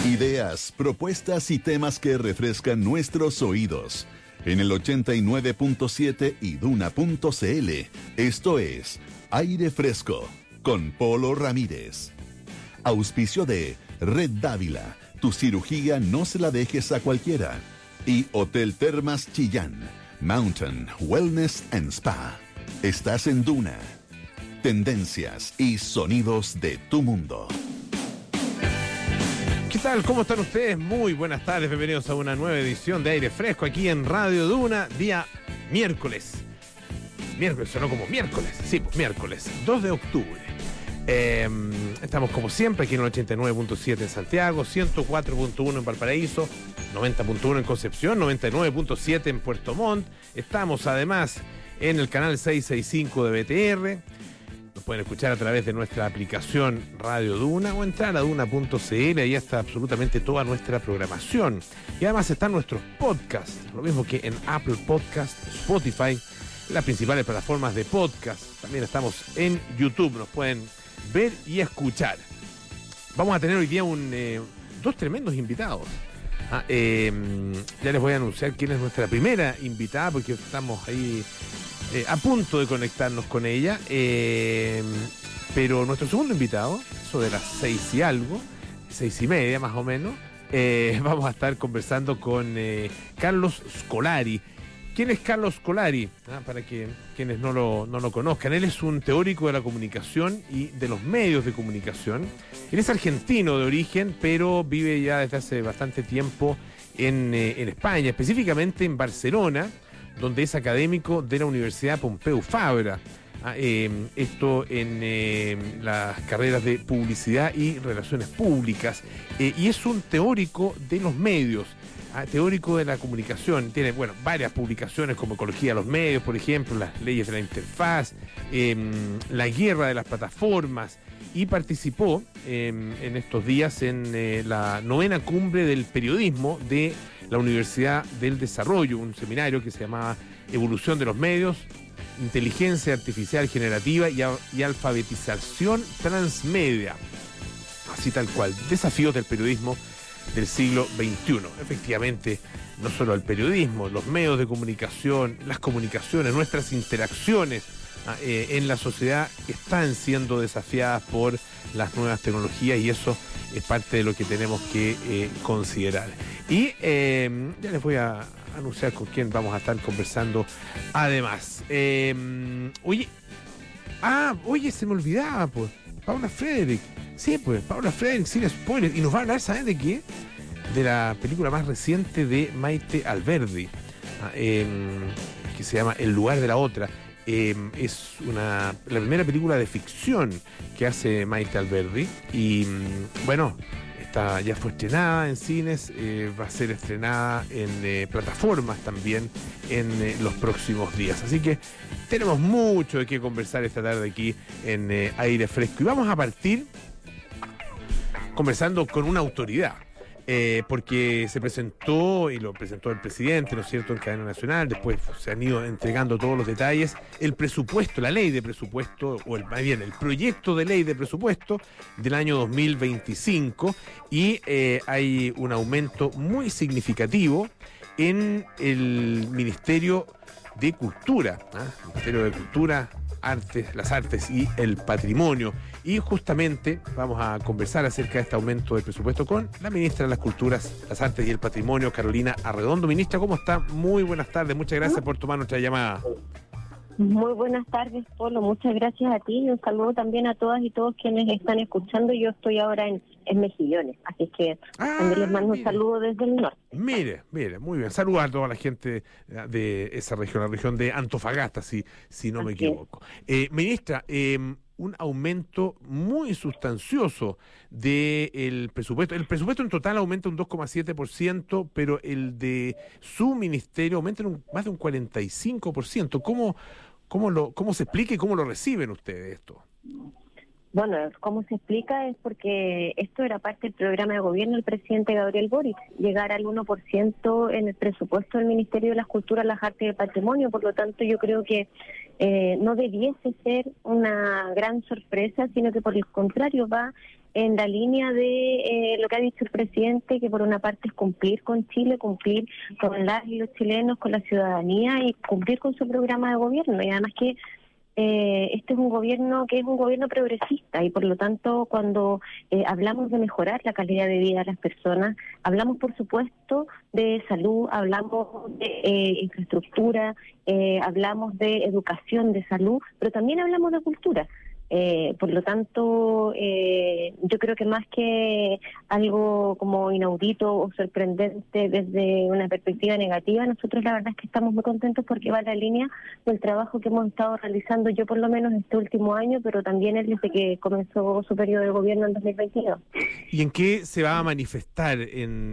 Ideas, propuestas y temas que refrescan nuestros oídos. En el 89.7 y Duna.cl. Esto es Aire Fresco con Polo Ramírez. Auspicio de Red Dávila. Tu cirugía no se la dejes a cualquiera. Y Hotel Termas Chillán. Mountain Wellness and Spa. Estás en Duna. Tendencias y sonidos de tu mundo. ¿Qué tal? ¿Cómo están ustedes? Muy buenas tardes, bienvenidos a una nueva edición de Aire Fresco aquí en Radio Duna, día miércoles. Miércoles, sonó como miércoles, sí, pues miércoles, 2 de octubre. Estamos como siempre aquí en el 89.7 en Santiago, 104.1 en Valparaíso, 90.1 en Concepción, 99.7 en Puerto Montt. Estamos además en el canal 665 de BTR. Nos pueden escuchar a través de nuestra aplicación Radio Duna o entrar a duna.cl. Ahí está absolutamente toda nuestra programación. Y además están nuestros podcasts, lo mismo que en Apple Podcast, Spotify, las principales plataformas de podcast. También estamos en YouTube, nos pueden ver y escuchar. Vamos a tener hoy día dos tremendos invitados. Ya les voy a anunciar quién es nuestra primera invitada, porque estamos ahí a punto de conectarnos con ella, pero nuestro segundo invitado, eso de las 6 y algo, 6:30 más o menos, vamos a estar conversando con Carlos Scolari. ¿Quién es Carlos Scolari? Para que quienes no lo conozcan, él es un teórico de la comunicación y de los medios de comunicación. Él es argentino de origen, pero vive ya desde hace bastante tiempo en España, específicamente en Barcelona, donde es académico de la Universidad Pompeu Fabra. Esto en las carreras de publicidad y relaciones públicas. Y es un teórico de los medios, teórico de la comunicación. Tiene, varias publicaciones como Ecología de los Medios, por ejemplo, las leyes de la interfaz, la guerra de las plataformas, y participó en estos días en la 9ª cumbre del periodismo de la Universidad del Desarrollo, un seminario que se llamaba Evolución de los Medios, Inteligencia Artificial Generativa y Alfabetización Transmedia. Así tal cual, desafíos del periodismo del siglo XXI. Efectivamente, no solo el periodismo, los medios de comunicación, las comunicaciones, nuestras interacciones en la sociedad están siendo desafiadas por las nuevas tecnologías, y eso es parte de lo que tenemos que considerar. Y ya les voy a anunciar con quién vamos a estar conversando además. Oye, se me olvidaba, pues, Paula Frederick. Sí, pues, Paula Frederick, sin spoiler. Y nos va a hablar, ¿saben de qué? De la película más reciente de Maite Alberdi, que se llama El lugar de la otra. Es la primera película de ficción que hace Maite Alberdi. Y ya fue estrenada en cines, va a ser estrenada en plataformas también en los próximos días. Así que tenemos mucho de qué conversar esta tarde aquí en Aire Fresco. Y vamos a partir conversando con una autoridad. Porque se presentó, y lo presentó el presidente, ¿no es cierto?, en cadena nacional. Después se han ido entregando todos los detalles. El presupuesto, la ley de presupuesto, más bien el proyecto de ley de presupuesto del año 2025, y hay un aumento muy significativo en el Ministerio de Cultura, Ministerio de Cultura, las artes y el patrimonio. Y justamente vamos a conversar acerca de este aumento del presupuesto con la ministra de las Culturas, las Artes y el Patrimonio, Carolina Arredondo. Ministra, ¿cómo está? Muy buenas tardes, muchas gracias por tomar nuestra llamada. Muy buenas tardes, Polo, muchas gracias a ti y un saludo también a todas y todos quienes están escuchando. Yo estoy ahora en Mejillones, así que también les mando un saludo desde el norte. Mire, muy bien. Saludos a toda la gente de esa región, la región de Antofagasta, si no me equivoco. Ministra, un aumento muy sustancioso del presupuesto. El presupuesto en total aumenta un 2,7%, pero el de su ministerio aumenta más de un 45%. ¿Cómo se explica y cómo lo reciben ustedes esto? Bueno, ¿cómo se explica? Es porque esto era parte del programa de gobierno del presidente Gabriel Boric, llegar al 1% en el presupuesto del Ministerio de las Culturas, las Artes y el Patrimonio. Por lo tanto, yo creo que no debiese ser una gran sorpresa, sino que por el contrario va en la línea de lo que ha dicho el presidente, que por una parte es cumplir con Chile, cumplir con las y los chilenos, con la ciudadanía y cumplir con su programa de gobierno. Y además que este es un gobierno que es un gobierno progresista y por lo tanto cuando hablamos de mejorar la calidad de vida de las personas, hablamos por supuesto de salud, hablamos de infraestructura, hablamos de educación, de salud, pero también hablamos de cultura. Por lo tanto, yo creo que más que algo como inaudito o sorprendente desde una perspectiva negativa, nosotros la verdad es que estamos muy contentos porque va en la línea del trabajo que hemos estado realizando, yo por lo menos este último año, pero también él desde que comenzó su periodo de gobierno en 2022. ¿Y en qué se va a manifestar en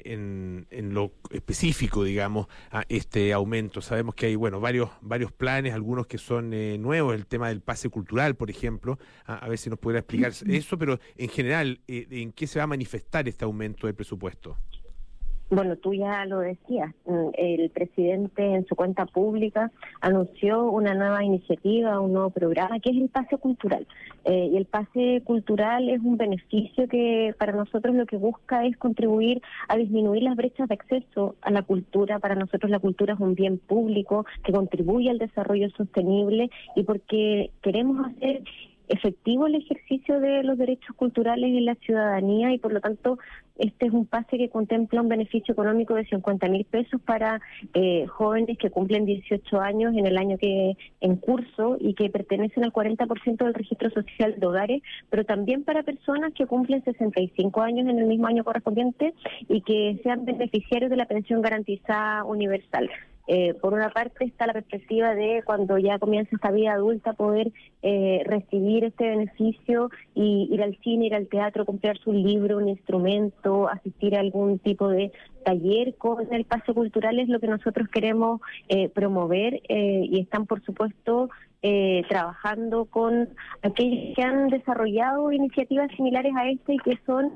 lo específico, digamos, a este aumento? Sabemos que hay, bueno, varios planes, algunos que son nuevos, el tema del pase cultural, por ejemplo, a ver si nos pudiera explicar eso, pero en general, ¿en qué se va a manifestar este aumento del presupuesto? Bueno, tú ya lo decías, el presidente en su cuenta pública anunció una nueva iniciativa, un nuevo programa, que es el pase cultural. Y el pase cultural es un beneficio que para nosotros lo que busca es contribuir a disminuir las brechas de acceso a la cultura. Para nosotros la cultura es un bien público que contribuye al desarrollo sostenible y porque queremos hacer efectivo el ejercicio de los derechos culturales en la ciudadanía y por lo tanto este es un pase que contempla un beneficio económico de 50.000 pesos para jóvenes que cumplen 18 años en el año que en curso y que pertenecen al 40% del registro social de hogares, pero también para personas que cumplen 65 años en el mismo año correspondiente y que sean beneficiarios de la pensión garantizada universal. Por una parte está la perspectiva de cuando ya comienza esta vida adulta poder recibir este beneficio y ir al cine, ir al teatro, comprar su libro, un instrumento, asistir a algún tipo de taller con el pase cultural es lo que nosotros queremos promover y están por supuesto trabajando con aquellos que han desarrollado iniciativas similares a esta y que son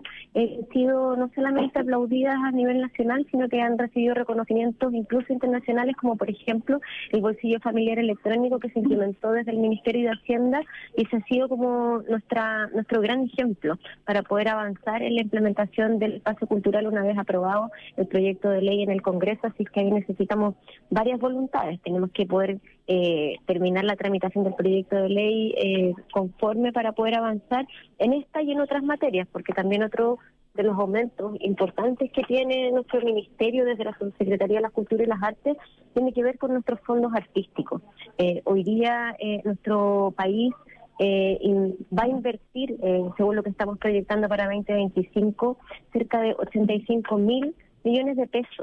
sido no solamente aplaudidas a nivel nacional, sino que han recibido reconocimientos incluso internacionales, como por ejemplo el bolsillo familiar electrónico que se implementó desde el Ministerio de Hacienda y se ha sido como nuestro gran ejemplo para poder avanzar en la implementación del pase cultural una vez aprobado el proyecto de ley en el Congreso, así que ahí necesitamos varias voluntades, tenemos que poder terminar la tramitación del proyecto de ley conforme para poder avanzar en esta y en otras materias, porque también otro de los aumentos importantes que tiene nuestro ministerio desde la Subsecretaría de la Cultura y las Artes tiene que ver con nuestros fondos artísticos. Hoy día nuestro país va a invertir, según lo que estamos proyectando para 2025, cerca de 85.000 millones de pesos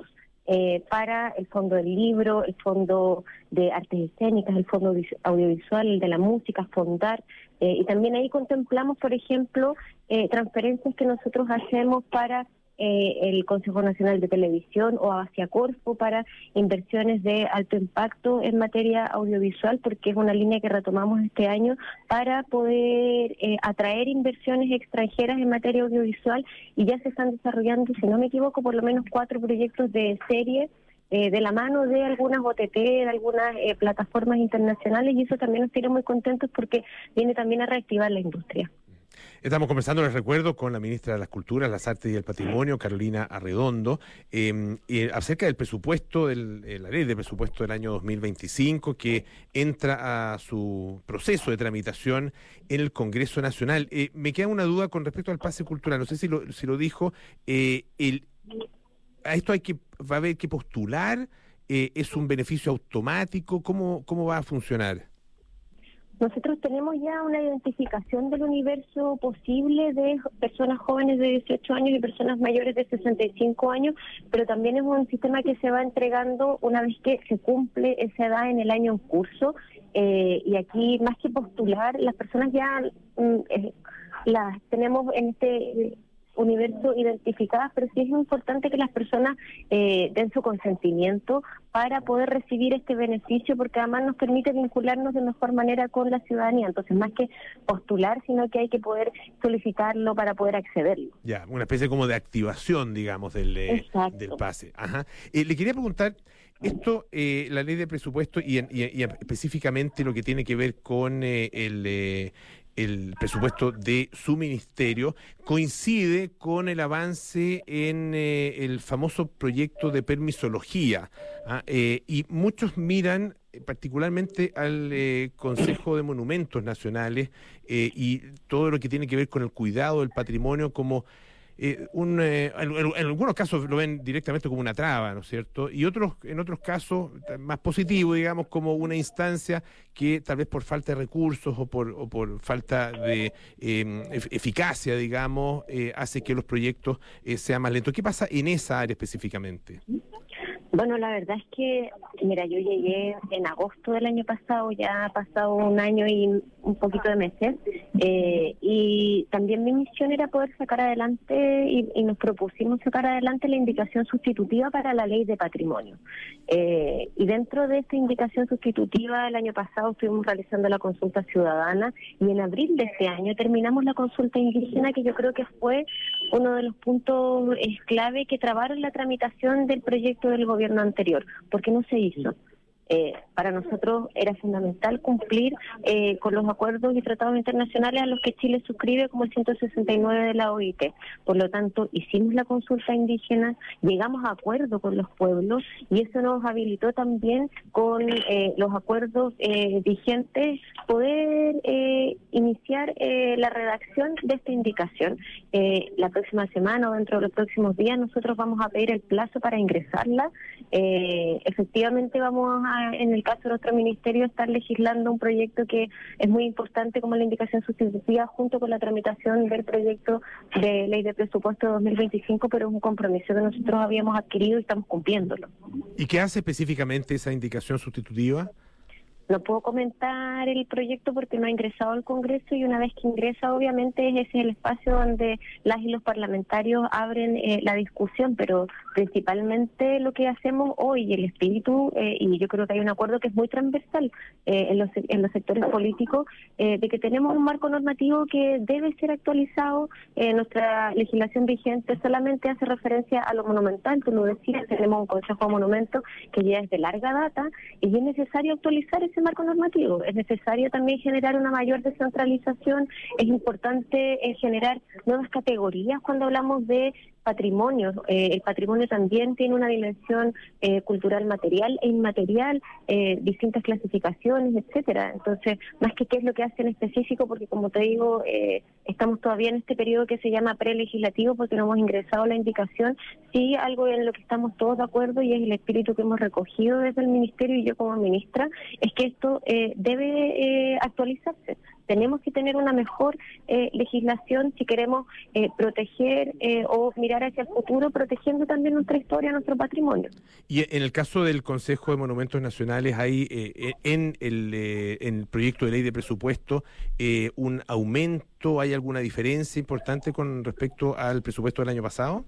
para el Fondo del Libro, el Fondo de Artes Escénicas, el Fondo Audiovisual, el de la Música, Fondar, y también ahí contemplamos, por ejemplo, transferencias que nosotros hacemos para el Consejo Nacional de Televisión o hacia Corfo para inversiones de alto impacto en materia audiovisual, porque es una línea que retomamos este año para poder atraer inversiones extranjeras en materia audiovisual y ya se están desarrollando, si no me equivoco, por lo menos 4 proyectos de serie de la mano de algunas OTT, de algunas plataformas internacionales y eso también nos tiene muy contentos porque viene también a reactivar la industria. Estamos conversando, les recuerdo, con la ministra de las Culturas, las Artes y el Patrimonio, Carolina Arredondo, acerca del presupuesto, la ley de presupuesto del año 2025, que entra a su proceso de tramitación en el Congreso Nacional. Me queda una duda con respecto al pase cultural, no sé si lo dijo, a esto va a haber que postular, ¿es un beneficio automático? ¿Cómo va a funcionar? Nosotros tenemos ya una identificación del universo posible de personas jóvenes de 18 años y personas mayores de 65 años, pero también es un sistema que se va entregando una vez que se cumple esa edad en el año en curso. Y aquí, más que postular, las personas ya las tenemos en este universo identificadas, pero sí es importante que las personas den su consentimiento para poder recibir este beneficio, porque además nos permite vincularnos de mejor manera con la ciudadanía. Entonces, más que postular, sino que hay que poder solicitarlo para poder accederlo. Ya, una especie como de activación, digamos, del pase. Ajá. Le quería preguntar, esto, la ley de presupuesto y específicamente lo que tiene que ver con el presupuesto de su ministerio, coincide con el avance en el famoso proyecto de permisología, y muchos miran particularmente al Consejo de Monumentos Nacionales y todo lo que tiene que ver con el cuidado del patrimonio como en algunos casos lo ven directamente como una traba, ¿no es cierto? Y en otros casos, más positivo, digamos, como una instancia que tal vez por falta de recursos o por falta de eficacia, digamos, hace que los proyectos sean más lentos. ¿Qué pasa en esa área específicamente? Bueno, la verdad es que, mira, yo llegué en agosto del año pasado, ya ha pasado un año y un poquito de meses, y también mi misión era poder sacar adelante, y nos propusimos sacar adelante la indicación sustitutiva para la ley de patrimonio. Y dentro de esta indicación sustitutiva, el año pasado estuvimos realizando la consulta ciudadana, y en abril de este año terminamos la consulta indígena, que yo creo que fue uno de los puntos clave que trabaron la tramitación del proyecto del gobierno anterior, porque no se hizo. Para nosotros era fundamental cumplir con los acuerdos y tratados internacionales a los que Chile suscribe, como el 169 de la OIT. Por lo tanto, hicimos la consulta indígena, llegamos a acuerdo con los pueblos, y eso nos habilitó también con los acuerdos vigentes poder iniciar la redacción de esta indicación. La próxima semana o dentro de los próximos días nosotros vamos a pedir el plazo para ingresarla. Efectivamente vamos a, en el caso de nuestro ministerio, estar legislando un proyecto que es muy importante como la indicación sustitutiva, junto con la tramitación del proyecto de ley de presupuesto 2025, pero es un compromiso que nosotros habíamos adquirido y estamos cumpliéndolo. ¿Y qué hace específicamente esa indicación sustitutiva? No puedo comentar el proyecto porque no ha ingresado al Congreso, y una vez que ingresa, obviamente ese es el espacio donde las y los parlamentarios abren la discusión, pero principalmente lo que hacemos hoy, el espíritu, y yo creo que hay un acuerdo que es muy transversal en los sectores políticos, de que tenemos un marco normativo que debe ser actualizado. Nuestra legislación vigente solamente hace referencia a lo monumental, tú lo decías, tenemos un Consejo de Monumentos que ya es de larga data, y es necesario actualizar ese marco normativo. Es necesario también generar una mayor descentralización, es importante generar nuevas categorías cuando hablamos de patrimonio. El patrimonio también tiene una dimensión cultural material e inmaterial, distintas clasificaciones, etcétera. Entonces, más que qué es lo que hace en específico, porque como te digo, estamos todavía en este periodo que se llama prelegislativo, porque no hemos ingresado la indicación. Sí, algo en lo que estamos todos de acuerdo, y es el espíritu que hemos recogido desde el Ministerio y yo como ministra, es que esto debe actualizarse. Tenemos que tener una mejor legislación si queremos proteger o mirar hacia el futuro, protegiendo también nuestra historia, nuestro patrimonio. Y en el caso del Consejo de Monumentos Nacionales, ¿hay en el proyecto de ley de presupuesto un aumento? ¿Hay alguna diferencia importante con respecto al presupuesto del año pasado?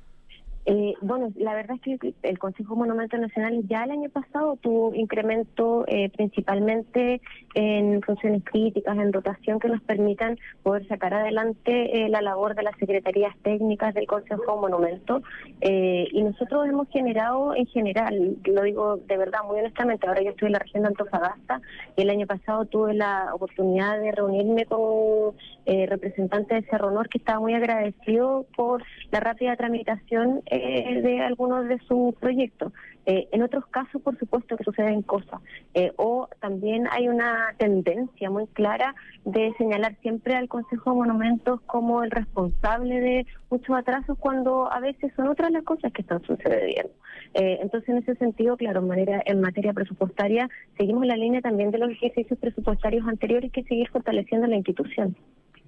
Bueno, la verdad es que el Consejo de Monumentos Nacionales ya el año pasado tuvo incremento principalmente en funciones críticas, en dotación, que nos permitan poder sacar adelante la labor de las secretarías técnicas del Consejo de Monumentos, y nosotros hemos generado en general, lo digo de verdad muy honestamente, ahora yo estoy en la región de Antofagasta y el año pasado tuve la oportunidad de reunirme con representantes de Cerro Nor, que estaba muy agradecido por la rápida tramitación de algunos de sus proyectos. En otros casos, por supuesto, que suceden cosas. O también hay una tendencia muy clara de señalar siempre al Consejo de Monumentos como el responsable de muchos atrasos, cuando a veces son otras las cosas que están sucediendo. Entonces, en ese sentido, claro, en materia presupuestaria, seguimos la línea también de los ejercicios presupuestarios anteriores, que seguir fortaleciendo la institución.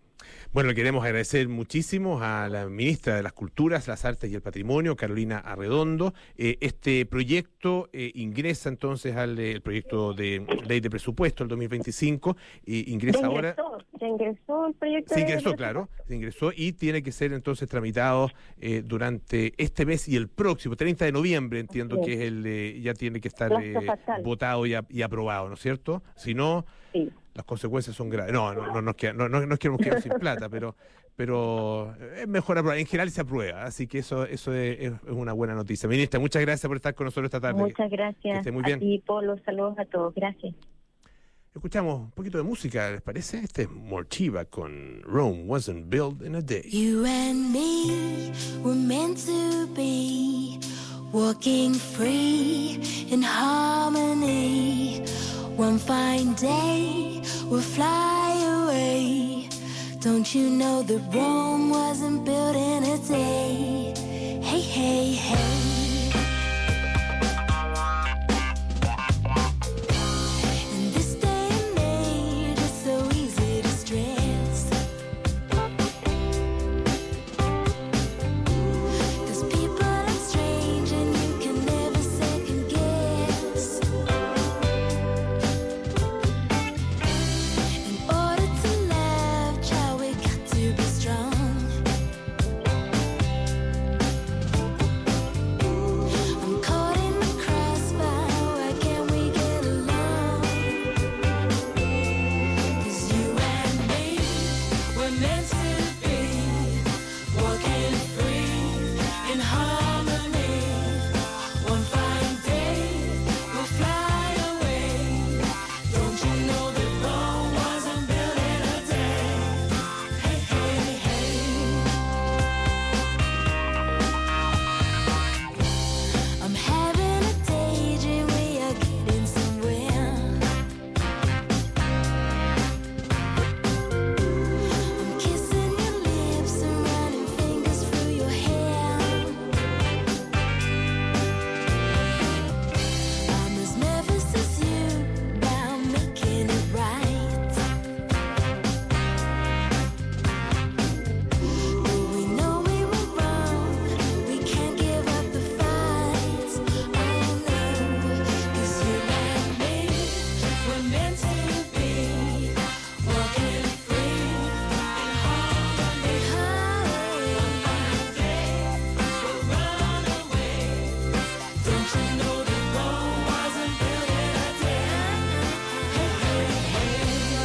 Bueno, queremos agradecer muchísimo a la ministra de las Culturas, las Artes y el Patrimonio, Carolina Arredondo. Este proyecto ingresa entonces al el proyecto de ley de presupuesto del 2025. Ingresa ahora. Ya ingresó el proyecto. Se ingresó, claro, se ingresó y tiene que ser entonces tramitado durante este mes y el próximo, 30 de noviembre, entiendo Sí. que es el ya tiene que estar votado y aprobado, ¿no es cierto? Si no, Sí. las consecuencias son graves. No nos queremos quedar sin plata, pero es mejor aprobar. En general se aprueba, así que eso es una buena noticia. Ministra, muchas gracias por estar con nosotros esta tarde. Muchas Que gracias esté muy a bien. ti, Polo. Saludos a todos. Gracias. Escuchamos un poquito de música, ¿les parece? Este es Morchiva con Rome Wasn't Built in a Day. You and me were meant to be, walking free in harmony. One fine day we'll fly away. Don't you know that Rome wasn't built in a day? Hey, hey, hey. In this day and age, it's so easy to stress. 'Cause people are strange and you can never second guess. In order to love, child, we got to be strong. I'm caught in the crossfire, why can't we get along? 'Cause you and me, we're meant to be, walking free in harmony. One fine day, we'll fly away. Don't you know that Rome wasn't built in a day? Hey, hey, hey. I'm having a daydream, we are getting somewhere. I'm kissing your lips and running fingers through your hair. I'm as nervous as you about making it right. But we know we were wrong, we can't give up the fight. Oh no, 'cause you and me, we're meant to be, walking free in harmony. One fine day, we'll run away. Don't you know that Rome wasn't built in a day? Hey, hey, hey.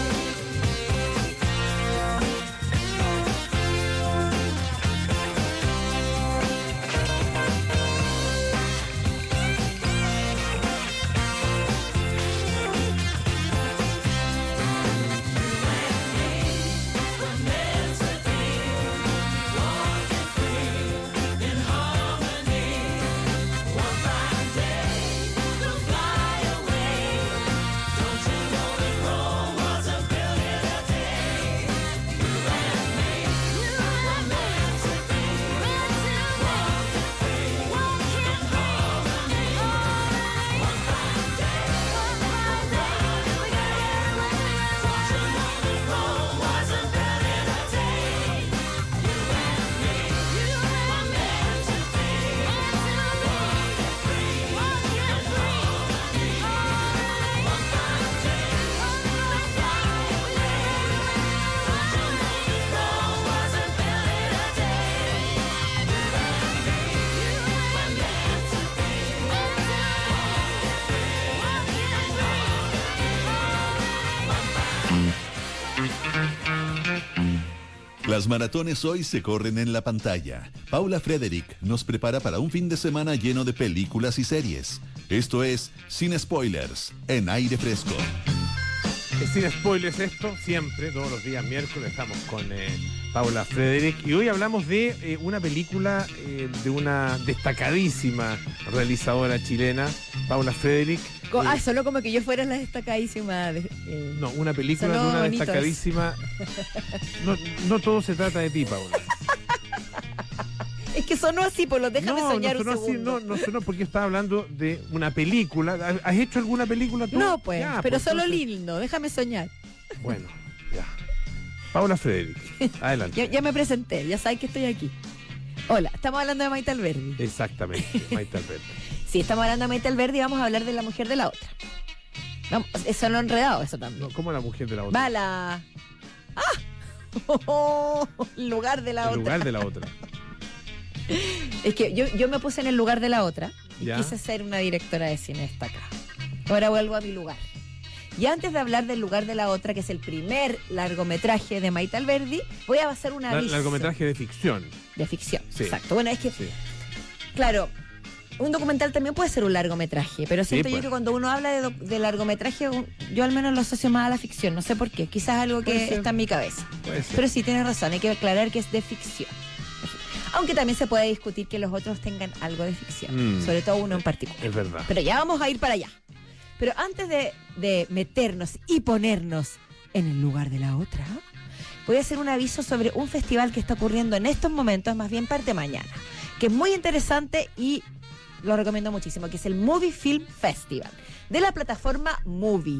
Las maratones hoy se corren en la pantalla. Paula Frederick nos prepara para un fin de semana lleno de películas y series. Esto es Sin Spoilers, en Aire Fresco. Es sin spoilers esto, siempre, todos los días miércoles estamos con Paula Frederick y hoy hablamos de una película de una destacadísima realizadora chilena, Paula Frederick. Solo como que yo fuera la destacadísima. No, una película sonó de una bonito destacadísima. No todo se trata de ti, Paula. Es que sonó así, Polo, déjame soñar no sonó un así, segundo. no sonó porque yo estaba hablando de una película. ¿Has hecho alguna película tú? No, pues, Ya, pero pues, solo entonces- lindo, déjame soñar. Bueno, ya. Paula Frederick. Adelante. Ya me presenté, ya sabes que estoy aquí. Hola, estamos hablando de Maite Alberdi. Exactamente, Maite Alberdi. Sí, estamos hablando de Maite Alberdi y vamos a hablar de la mujer de la otra. Vamos, eso lo he enredado, eso también. No, ¿cómo la mujer de la otra? Va la... el lugar de la El otra. lugar de la otra. Es que yo me puse en el lugar de la otra y Ya. quise ser una directora de cine destacada. Ahora vuelvo a mi lugar. Y antes de hablar del lugar de la otra, que es el primer largometraje de Maite Alberdi, voy a hacer una aviso. Largometraje de ficción. De ficción, Sí. exacto. Bueno, es que, Sí. claro, un documental también puede ser un largometraje, pero Sí, siento yo pues. que cuando uno habla de largometraje, yo al menos lo asocio más a la ficción. No sé por qué, quizás algo Puede que ser. está en mi cabeza. Puede ser. Pero sí, tienes razón, hay que aclarar que es de ficción. Aunque también se puede discutir que los otros tengan algo de ficción, sobre todo uno en particular. Es verdad. Pero ya vamos a ir para allá. Pero antes de meternos y ponernos en el lugar de la otra, voy a hacer un aviso sobre un festival que está ocurriendo en estos momentos, más bien parte mañana, que es muy interesante y lo recomiendo muchísimo, que es el Movie Film Festival, de la plataforma Movie.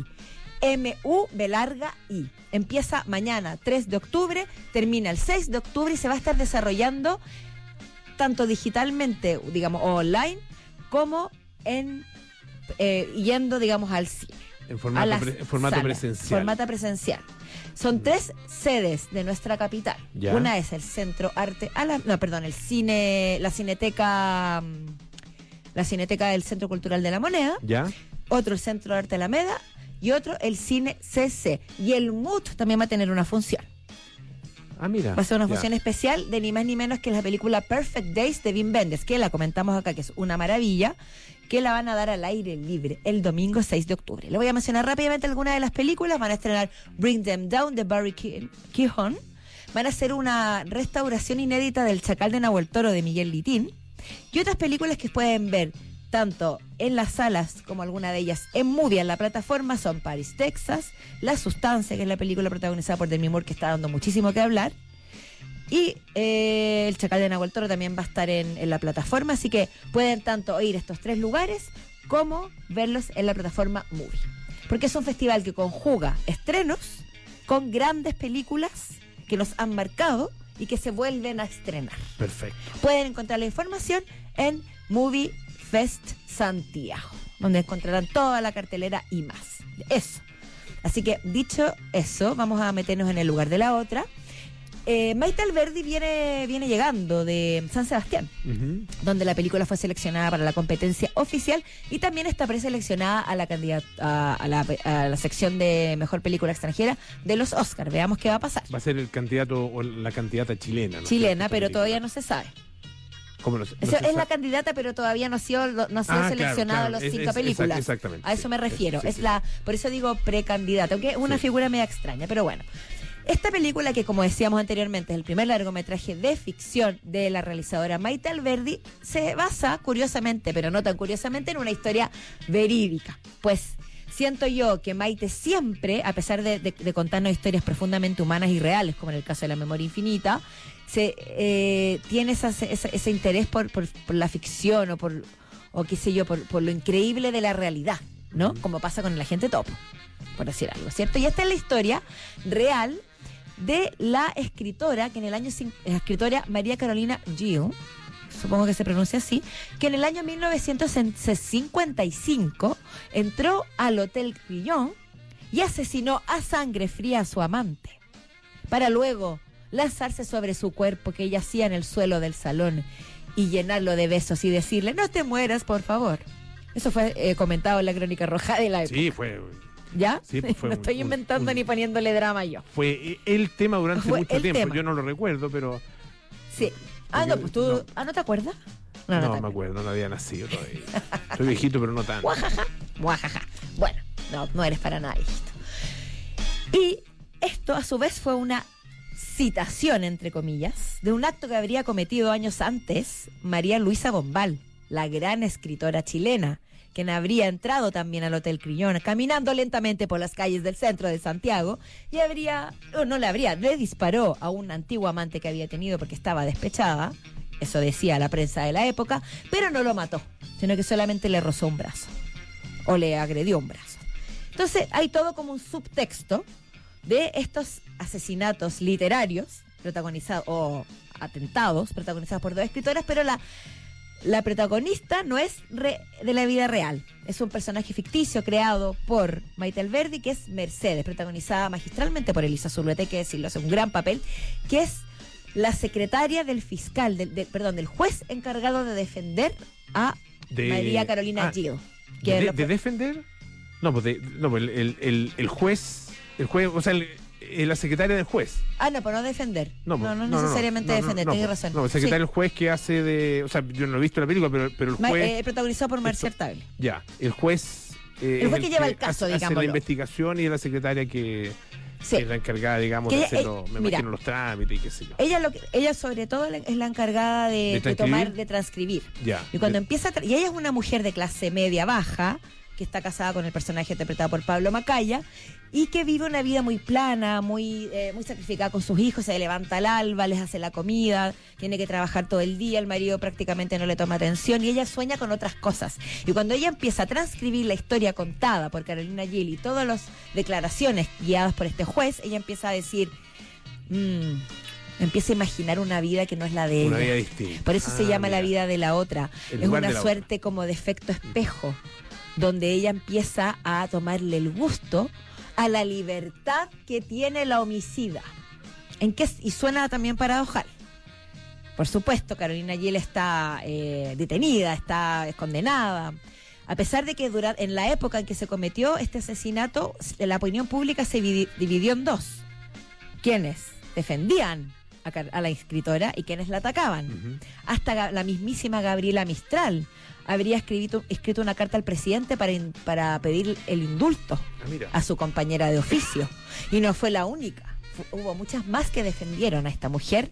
MUV. Empieza mañana, 3 de octubre, termina el 6 de octubre y se va a estar desarrollando tanto digitalmente, digamos, o online, como en yendo, digamos, al cine. En A formato, las formato salas, presencial. Formato presencial. Son 3 sedes de nuestra capital. Ya. Una es el Centro Arte, el cine, la Cineteca del Centro Cultural de la Moneda, ¿Ya? otro el Centro Arte Alameda y otro el Cine CC. Y el MUT también va a tener una función. Ah, mira. Va a ser una Ya. función especial de ni más ni menos que la película Perfect Days de Wim Wenders, que la comentamos acá, que es una maravilla, que la van a dar al aire libre el domingo 6 de octubre. Le voy a mencionar rápidamente algunas de las películas. Van a estrenar Bring Them Down de Barry Keoghan. Van a hacer una restauración inédita del Chacal de Nahuel Toro de Miguel Litín. Y otras películas que pueden ver tanto en las salas como alguna de ellas en Movie, en la plataforma, son Paris, Texas, La Sustancia, que es la película protagonizada por Demi Moore, que está dando muchísimo que hablar, y el Chacal de Nahuel Toro también va a estar en la plataforma, así que pueden tanto ir a estos 3 lugares como verlos en la plataforma Movie, porque es un festival que conjuga estrenos con grandes películas que nos han marcado y que se vuelven a estrenar. Perfecto. Pueden encontrar la información en Movie Fest Santiago, donde encontrarán toda la cartelera y más. Eso. Así que, dicho eso, vamos a meternos en el lugar de la otra. Maite Alberdi viene llegando de San Sebastián, Ujú. donde la película fue seleccionada para la competencia oficial y también está preseleccionada a la a la sección de Mejor Película Extranjera de los Oscars. Veamos qué va a pasar. Va a ser el candidato o la candidata chilena, ¿no? Chilena, Esta pero película. todavía no se sabe. ¿Cómo no se- no Eso se es sabe? la candidata, pero todavía no ha sido Claro, seleccionado claro. los Es- 5 es- películas. exactamente, A eso sí. me refiero. Sí, Es sí. por eso digo precandidata, aunque es una Sí. figura media extraña, pero bueno. Esta película, que como decíamos anteriormente es el primer largometraje de ficción de la realizadora Maite Alberdi, se basa, curiosamente, pero no tan curiosamente, en una historia verídica. Pues siento yo que Maite siempre, a pesar de contarnos historias profundamente humanas y reales, como en el caso de La Memoria Infinita, tiene ese interés por la ficción o qué sé yo, por lo increíble de la realidad, ¿no? Como pasa con El Agente Topo, por decir algo, ¿cierto? Y esta es la historia real de la escritora, que en el año la escritora María Carolina Gill, supongo que se pronuncia así, que en el año 1955 entró al Hotel Crillon y asesinó a sangre fría a su amante, para luego lanzarse sobre su cuerpo que yacía en el suelo del salón y llenarlo de besos y decirle: no te mueras, por favor. Eso fue comentado en la Crónica Roja de la época. Sí, fue ¿Ya? Sí, pues fue no estoy inventando ni poniéndole drama yo. el tema durante Fue mucho el tiempo. tema. Yo no lo recuerdo, pero Sí. Ah, no, pues tú... No. Ah, ¿no te acuerdas? no me acuerdo, no había nacido todavía. Soy viejito, pero no tanto. Guajaja, guajaja. Bueno, no eres para nada viejito. Y esto, a su vez, fue una citación, entre comillas, de un acto que habría cometido años antes María Luisa Bombal, la gran escritora chilena, quien habría entrado también al Hotel Crillon, caminando lentamente por las calles del centro de Santiago, y le disparó a un antiguo amante que había tenido porque estaba despechada, eso decía la prensa de la época, pero no lo mató, sino que solamente le rozó un brazo, o le agredió un brazo. Entonces hay todo como un subtexto de estos asesinatos literarios protagonizados o atentados protagonizados por dos escritoras, pero la protagonista no es de la vida real. Es un personaje ficticio creado por Maite Alberdi, que es Mercedes, protagonizada magistralmente por Elisa Zulueta, hay que decirlo, hace un gran papel, que es la secretaria del fiscal, del juez encargado de defender a María Carolina Gil. ¿De defender? No, pues el juez, o sea, la secretaria del juez. No, pero no defender. No necesariamente defender, tienes razón. No, el secretario del juez que hace de... O sea, yo no he visto la película, pero el juez... protagonizado por Marcial Tagle. Ya, el juez... el juez que lleva el caso, hace digámoslo. la investigación y es la secretaria que es la encargada, digamos, que de ella, hacerlo, me imagino, los trámites y qué sé yo. Ella sobre todo es la encargada de transcribir. Ya. Y cuando empieza... Y ella es una mujer de clase media baja, que está casada con el personaje interpretado por Pablo Macaya, y que vive una vida muy plana, muy sacrificada con sus hijos, se levanta al alba, les hace la comida, tiene que trabajar todo el día, el marido prácticamente no le toma atención y ella sueña con otras cosas. Y cuando ella empieza a transcribir la historia contada por Carolina Gil y todas las declaraciones guiadas por este juez, ella empieza a decir, empieza a imaginar una vida que no es la de ella. Una vida distinta. Por eso se llama mira. La vida de la otra. El Es lugar una de la suerte como de efecto espejo, donde ella empieza a tomarle el gusto a la libertad que tiene la homicida. Y suena también paradojal. Por supuesto, Carolina Gil está detenida, es condenada. A pesar de que en la época en que se cometió este asesinato, la opinión pública se dividió en dos. Quienes defendían a la escritora y quienes la atacaban. Ujú. Hasta la mismísima Gabriela Mistral habría escrito una carta al presidente para pedir el indulto Mira. a su compañera de oficio. Y no fue la única. Hubo muchas más que defendieron a esta mujer.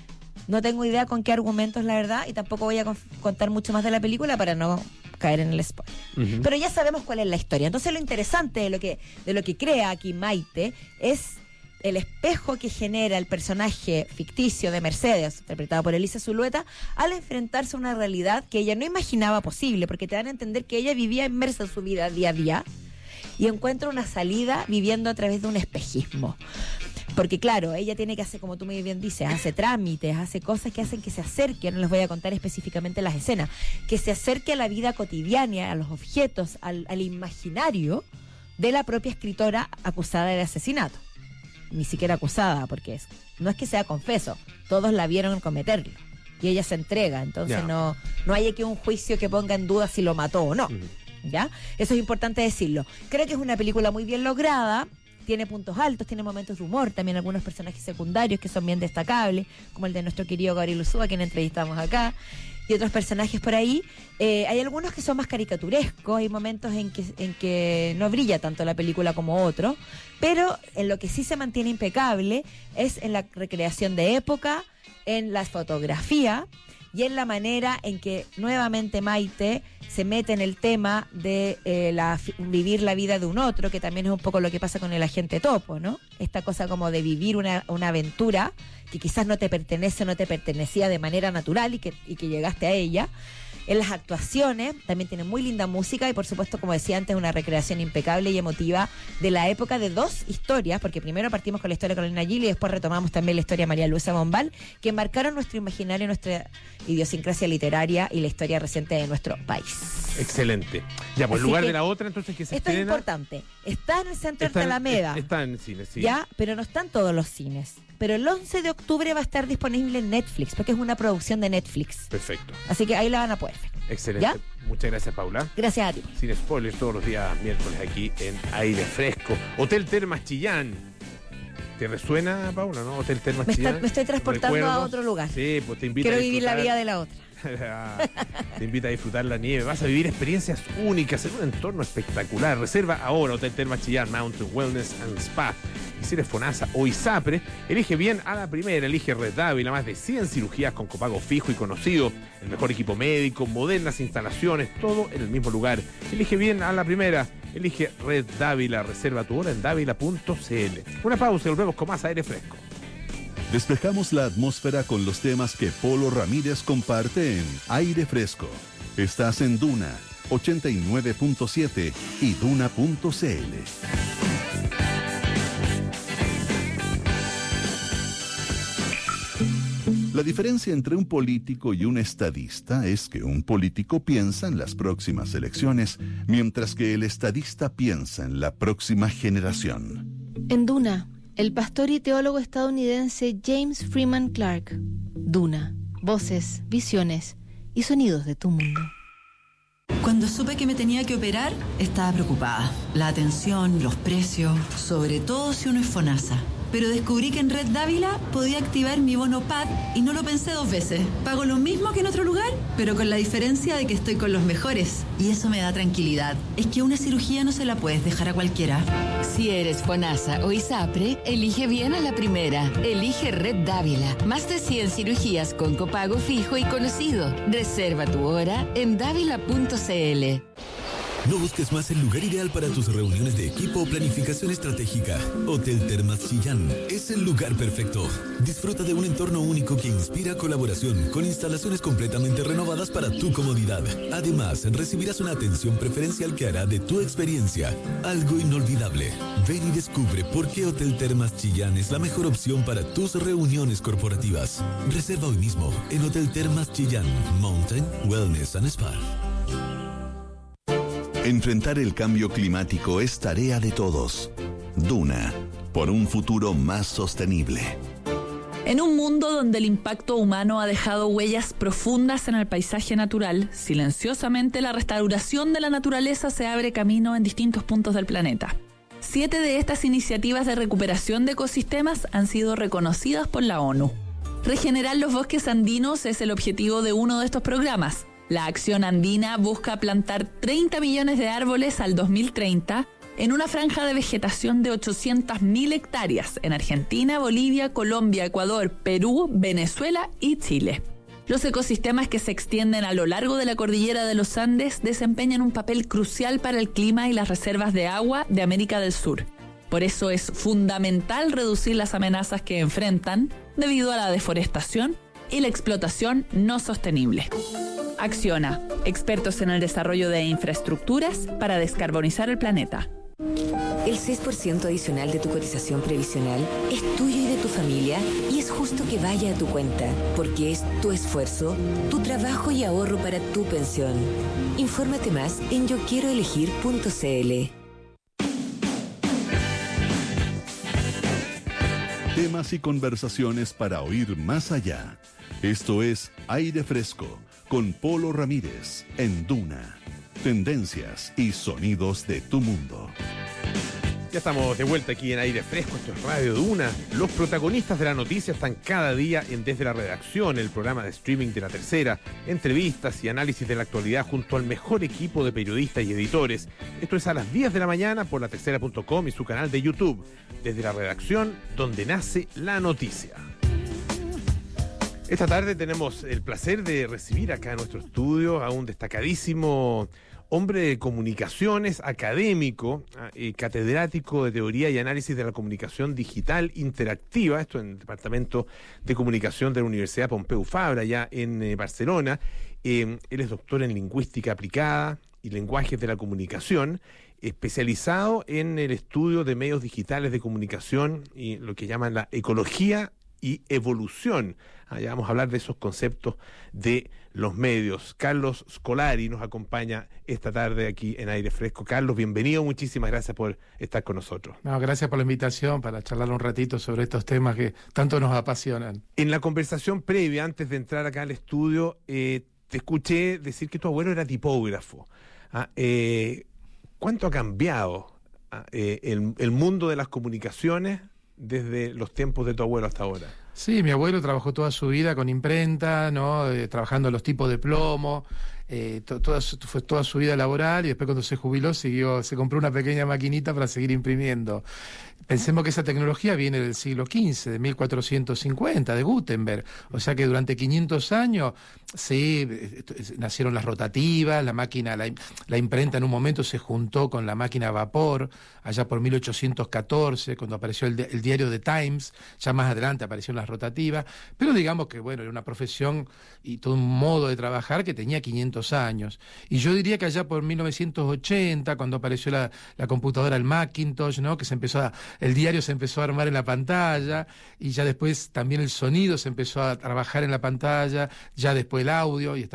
No tengo idea con qué argumentos, la verdad, y tampoco voy a contar mucho más de la película para no caer en el spoiler. Ujú. Pero ya sabemos cuál es la historia. Entonces lo interesante de lo que crea aquí Maite es el espejo que genera el personaje ficticio de Mercedes, interpretado por Elisa Zulueta, al enfrentarse a una realidad que ella no imaginaba posible, porque te dan a entender que ella vivía inmersa en su vida día a día y encuentra una salida viviendo a través de un espejismo. Porque claro, ella tiene que hacer, como tú muy bien dices, hace trámites, hace cosas que hacen que se acerque, no les voy a contar específicamente las escenas, que se acerque a la vida cotidiana, a los objetos, al imaginario de la propia escritora acusada de asesinato. Ni siquiera acusada, porque no es que sea confeso, todos la vieron cometerlo y ella se entrega, entonces Ya. no hay aquí un juicio que ponga en duda si lo mató o no. ¿Ya? Eso es importante decirlo. Creo que es una película muy bien lograda, tiene puntos altos, tiene momentos de humor, también algunos personajes secundarios que son bien destacables, como el de nuestro querido Gabriel Ursúa, quien entrevistamos acá, y otros personajes por ahí. Hay algunos que son más caricaturescos, hay momentos en que no brilla tanto la película como otros, pero en lo que sí se mantiene impecable es en la recreación de época, en la fotografía y en la manera en que nuevamente Maite se mete en el tema de vivir la vida de un otro, que también es un poco lo que pasa con el agente Topo, ¿no? Esta cosa como de vivir una aventura que quizás no te pertenece o no te pertenecía de manera natural y que llegaste a ella. En las actuaciones también tiene muy linda música y por supuesto, como decía antes, una recreación impecable y emotiva de la época de dos historias, porque primero partimos con la historia de Carolina Gil y después retomamos también la historia de María Luisa Bombal, que marcaron nuestro imaginario, nuestra idiosincrasia literaria y la historia reciente de nuestro país. Excelente. Ya, pues el Así lugar que de la otra, entonces, que se Esto es estrena. importante. Está en el centro de Alameda. Está en cine, sí. Ya, pero no están todos los cines. Pero el 11 de octubre va a estar disponible en Netflix, porque es una producción de Netflix. Perfecto. Así que ahí la van a poder ver. Excelente. ¿Ya? Muchas gracias, Paula. Gracias a ti. Sin spoilers, todos los días miércoles aquí en Aire Fresco. Hotel Termas Chillán. ¿Te resuena, Paula, no? Hotel Termas Chillán. Me estoy transportando ¿Recuerdos? a otro lugar. Sí, pues te invito Quiero a vivir la vida disfrutar. de la otra. Te invita a disfrutar la nieve. Vas a vivir experiencias únicas en un entorno espectacular. Reserva ahora Hotel Termas Chillán, Mountain Wellness and Spa. Y si eres FONASA o ISAPRE, elige bien a la primera. Elige Red Dávila, más de 100 cirugías con copago fijo y conocido. El mejor equipo médico, modernas instalaciones, todo en el mismo lugar. Elige bien a la primera. Elige Red Dávila. Reserva tu hora en dávila.cl. Una pausa y volvemos con más Aire Fresco. Despejamos la atmósfera con los temas que Polo Ramírez comparte en Aire Fresco. Estás en Duna 89.7 y Duna.cl. La diferencia entre un político y un estadista es que un político piensa en las próximas elecciones, mientras que el estadista piensa en la próxima generación. En Duna, el pastor y teólogo estadounidense James Freeman Clarke. Duna, voces, visiones y sonidos de tu mundo. Cuando supe que me tenía que operar, estaba preocupada. La atención, los precios, sobre todo si uno es FONASA. Pero descubrí que en Red Dávila podía activar mi bono PAD y no lo pensé 2 veces. Pago lo mismo que en otro lugar, pero con la diferencia de que estoy con los mejores. Y eso me da tranquilidad. Es que una cirugía no se la puedes dejar a cualquiera. Si eres FONASA o ISAPRE, elige bien a la primera. Elige Red Dávila. Más de 100 cirugías con copago fijo y conocido. Reserva tu hora en davila.cl. No busques más el lugar ideal para tus reuniones de equipo o planificación estratégica. Hotel Termas Chillán es el lugar perfecto. Disfruta de un entorno único que inspira colaboración, con instalaciones completamente renovadas para tu comodidad. Además, recibirás una atención preferencial que hará de tu experiencia algo inolvidable. Ven y descubre por qué Hotel Termas Chillán es la mejor opción para tus reuniones corporativas. Reserva hoy mismo en Hotel Termas Chillán, Mountain Wellness and Spa. Enfrentar el cambio climático es tarea de todos. Duna, por un futuro más sostenible. En un mundo donde el impacto humano ha dejado huellas profundas en el paisaje natural, silenciosamente la restauración de la naturaleza se abre camino en distintos puntos del planeta. 7 de estas iniciativas de recuperación de ecosistemas han sido reconocidas por la ONU. Regenerar los bosques andinos es el objetivo de uno de estos programas. La Acción Andina busca plantar 30 millones de árboles al 2030 en una franja de vegetación de 800.000 hectáreas en Argentina, Bolivia, Colombia, Ecuador, Perú, Venezuela y Chile. Los ecosistemas que se extienden a lo largo de la cordillera de los Andes desempeñan un papel crucial para el clima y las reservas de agua de América del Sur. Por eso es fundamental reducir las amenazas que enfrentan debido a la deforestación y la explotación no sostenible. Acciona, expertos en el desarrollo de infraestructuras para descarbonizar el planeta. El 6% adicional de tu cotización previsional es tuyo y de tu familia, y es justo que vaya a tu cuenta, porque es tu esfuerzo, tu trabajo y ahorro para tu pensión. Infórmate más en yoquieroelegir.cl. Temas y conversaciones para oír más allá. Esto es Aire Fresco, con Polo Ramírez, en Duna. Tendencias y sonidos de tu mundo. Ya estamos de vuelta aquí en Aire Fresco, esto es Radio Duna. Los protagonistas de la noticia están cada día en Desde la Redacción, el programa de streaming de La Tercera. Entrevistas y análisis de la actualidad junto al mejor equipo de periodistas y editores. Esto es a las 10 de la mañana por latercera.com y su canal de YouTube. Desde la Redacción, donde nace la noticia. Esta tarde tenemos el placer de recibir acá en nuestro estudio a un destacadísimo hombre de comunicaciones, académico, catedrático de teoría y análisis de la comunicación digital interactiva, esto en el Departamento de Comunicación de la Universidad Pompeu Fabra, allá en Barcelona. Él es doctor en lingüística aplicada y lenguajes de la comunicación, especializado en el estudio de medios digitales de comunicación y lo que llaman la ecología y evolución. Ya vamos a hablar de esos conceptos de los medios. Carlos Scolari nos acompaña esta tarde aquí en Aire Fresco. Carlos, bienvenido, muchísimas gracias por estar con nosotros. No, gracias por la invitación para charlar un ratito sobre estos temas que tanto nos apasionan. En la conversación previa, antes de entrar acá al estudio, te escuché decir que tu abuelo era tipógrafo. ¿Cuánto ha cambiado el mundo de las comunicaciones desde los tiempos de tu abuelo hasta ahora? Sí, mi abuelo trabajó toda su vida con imprenta, ¿no? Trabajando los tipos de plomo, fue toda su vida laboral, y después cuando se jubiló se compró una pequeña maquinita para seguir imprimiendo. Pensemos que esa tecnología viene del siglo XV, de 1450, de Gutenberg. O sea que durante 500 años sí, nacieron las rotativas, la máquina, la imprenta en un momento se juntó con la máquina a vapor, allá por 1814, cuando apareció el diario The Times. Ya más adelante aparecieron las rotativas, pero digamos que bueno, era una profesión y todo un modo de trabajar que tenía 500 200 años. Y yo diría que allá por 1980, cuando apareció la computadora, el Macintosh, ¿no? Que el diario se empezó a armar en la pantalla, y ya después también el sonido se empezó a trabajar en la pantalla, ya después el audio, y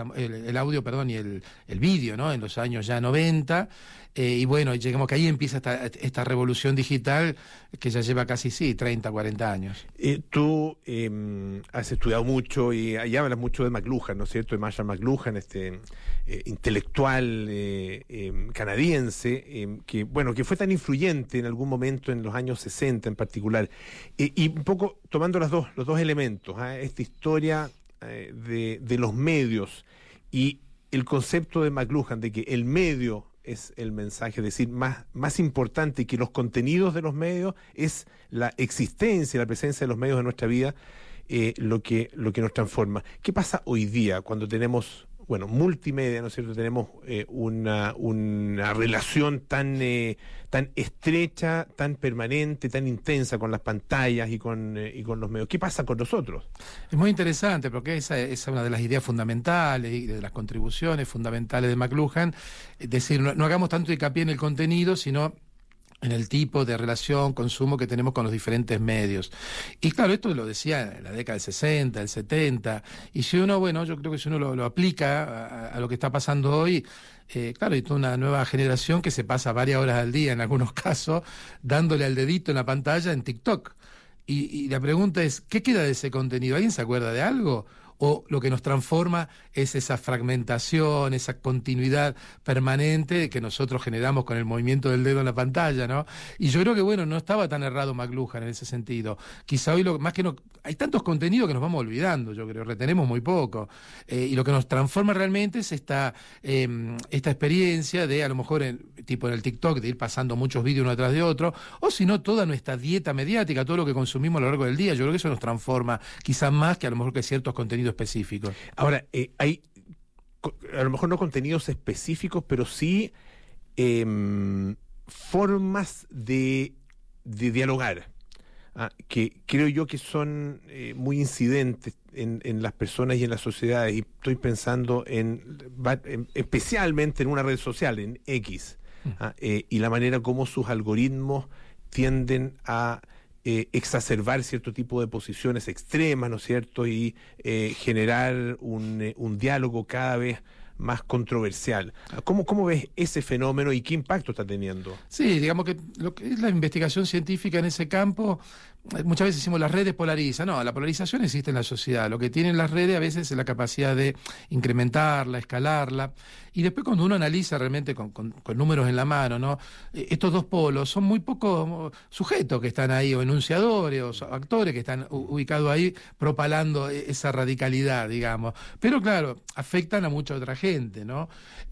el vídeo, ¿no? En los años ya 90. Y bueno, llegamos que ahí empieza esta revolución digital que ya lleva casi 30, 40 años. Tú has estudiado mucho y ahí hablas mucho de McLuhan, ¿no es cierto? De Marshall McLuhan, intelectual canadiense, que fue tan influyente en algún momento en los años 60 en particular. Y un poco tomando los dos elementos, esta historia de los medios y el concepto de McLuhan de que el medio es el mensaje, es decir, más importante que los contenidos de los medios es la existencia, la presencia de los medios en nuestra vida, lo que nos transforma. ¿Qué pasa hoy día cuando tenemos, multimedia, ¿no es cierto? Tenemos una relación tan estrecha, tan permanente, tan intensa con las pantallas y con los medios. ¿Qué pasa con nosotros? Es muy interesante porque esa es una de las ideas fundamentales y de las contribuciones fundamentales de McLuhan. Es decir, no hagamos tanto hincapié en el contenido, sino en el tipo de relación, consumo que tenemos con los diferentes medios. Y claro, esto lo decía en la década del 60, del 70, y si uno, yo creo que si uno lo aplica a lo que está pasando hoy, claro, hay toda una nueva generación que se pasa varias horas al día, en algunos casos, dándole al dedito en la pantalla en TikTok. Y la pregunta es, ¿qué queda de ese contenido? ¿Alguien se acuerda de algo? ¿O lo que nos transforma es esa fragmentación, esa continuidad permanente que nosotros generamos con el movimiento del dedo en la pantalla, ¿no? Y yo creo que, no estaba tan errado McLuhan en ese sentido. Quizá hoy hay tantos contenidos que nos vamos olvidando, yo creo, retenemos muy poco. Y lo que nos transforma realmente es esta experiencia de, a lo mejor, tipo en el TikTok, de ir pasando muchos vídeos uno atrás de otro, o si no, toda nuestra dieta mediática, todo lo que consumimos a lo largo del día. Yo creo que eso nos transforma quizás más que a lo mejor que ciertos contenidos específicos. Ahora, hay a lo mejor no contenidos específicos, pero sí formas de dialogar, que creo yo que son muy incidentes en las personas y en las sociedades, y estoy pensando especialmente en una red social, en X, y la manera como sus algoritmos tienden a exacerbar cierto tipo de posiciones extremas, ¿no es cierto? Y generar un diálogo cada vez más controversial. ¿Cómo ves ese fenómeno y qué impacto está teniendo? Sí, digamos que lo que es la investigación científica en ese campo, muchas veces decimos las redes polarizan. No, la polarización existe en la sociedad. Lo que tienen las redes a veces es la capacidad de incrementarla, escalarla. Y después cuando uno analiza realmente con números en la mano, ¿no? Estos dos polos son muy pocos sujetos que están ahí, o enunciadores, o actores que están ubicados ahí propalando esa radicalidad, digamos. Pero claro, afectan a mucha otra gente, ¿no?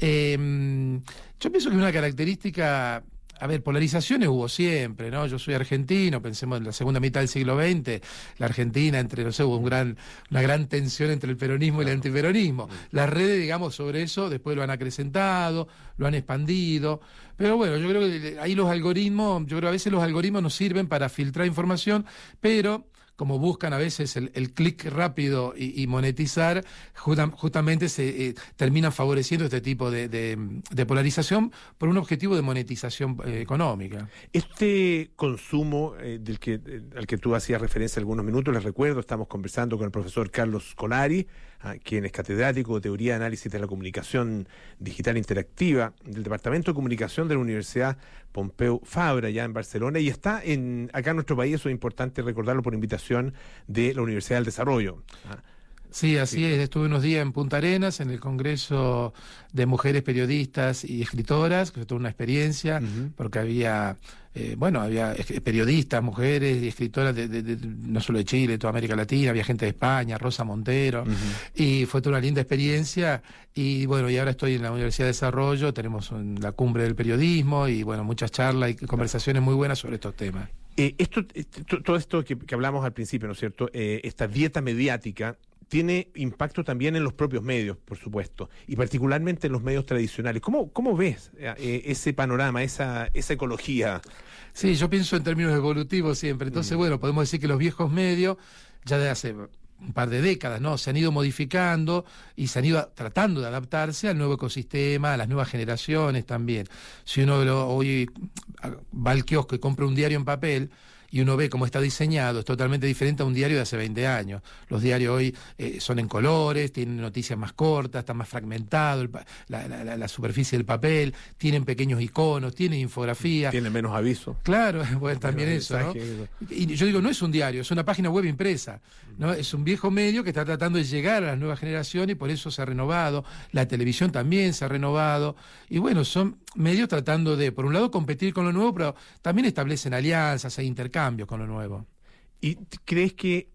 Yo pienso que una característica... polarizaciones hubo siempre, ¿no? Yo soy argentino, pensemos en la segunda mitad del siglo XX, la Argentina, hubo una gran tensión entre el peronismo y el antiperonismo. Las redes, digamos, sobre eso después lo han acrecentado, lo han expandido, pero yo creo que ahí a veces los algoritmos nos sirven para filtrar información, pero como buscan a veces el clic rápido y monetizar, justamente se terminan favoreciendo este tipo de polarización por un objetivo de monetización económica. Este consumo al que tú hacías referencia algunos minutos, les recuerdo, estamos conversando con el profesor Carlos Scolari, quien es catedrático de Teoría y Análisis de la Comunicación Digital Interactiva del Departamento de Comunicación de la Universidad Pompeu Fabra, ya en Barcelona, y está acá en nuestro país. Eso es importante recordarlo, por invitación de la Universidad del Desarrollo. Sí, así es. Estuve unos días en Punta Arenas, en el Congreso de Mujeres Periodistas y Escritoras, que fue toda una experiencia, porque había periodistas, mujeres y escritoras no solo de Chile, de toda América Latina, había gente de España, Rosa Montero, y fue toda una linda experiencia. Y y ahora estoy en la Universidad de Desarrollo, tenemos la cumbre del periodismo y muchas charlas y conversaciones muy buenas sobre estos temas. Todo esto que hablamos al principio, ¿no es cierto? Esta dieta mediática tiene impacto también en los propios medios, por supuesto, y particularmente en los medios tradicionales. ¿Cómo ves ese panorama, esa ecología? Sí, yo pienso en términos evolutivos siempre. Entonces, podemos decir que los viejos medios, ya de hace un par de décadas, ¿no? Se han ido modificando y se han ido tratando de adaptarse al nuevo ecosistema, a las nuevas generaciones también. Si uno hoy va al kiosco y compra un diario en papel y uno ve cómo está diseñado, es totalmente diferente a un diario de hace 20 años. Los diarios hoy son en colores, tienen noticias más cortas, están más fragmentados, la superficie del papel, tienen pequeños iconos, tienen infografía. Tiene menos aviso. Claro, bueno, también Menos eso, ¿no? mensaje. Y yo digo, no es un diario, es una página web impresa, ¿no? Es un viejo medio que está tratando de llegar a las nuevas generaciones y por eso se ha renovado. La televisión también se ha renovado. Y bueno, son medios tratando de, por un lado, competir con lo nuevo, pero también establecen alianzas e intercambios con lo nuevo. ¿Y crees que